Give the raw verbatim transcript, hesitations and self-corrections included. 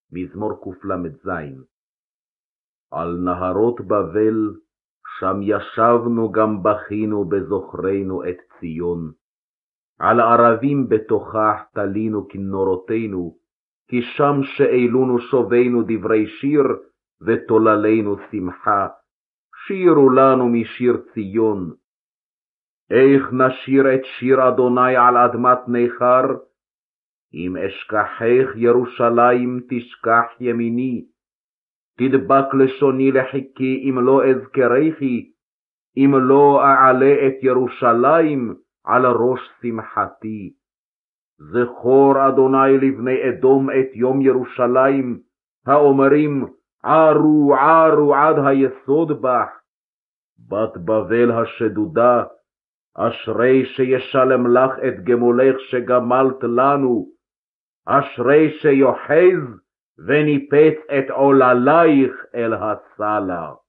מזמור קל"ז. על נהרות בבל, שם ישבנו גם בכינו בזוכרנו את ציון. על ערבים בתוכך תלינו כנורותינו, כי שם שאלונו שובינו דברי שיר, ותוללינו שמחה. שירו לנו משיר ציון. איך נשיר את שיר אדוני על אדמת ניכר? אם אשכחך ירושלים תשכח ימיני, תדבק לשוני לחיקי אם לא אזכרכי, אם לא אעלה את ירושלים על ראש שמחתי. זכור אדוני לבני אדום את יום ירושלים, האומרים ערו ערו עד היסוד בך. בת בבל השדודה, אשרי שישלם לך את גמולך שגמלת לנו, אשרי שיוחז וניפץ את עוללייך אל הסלע.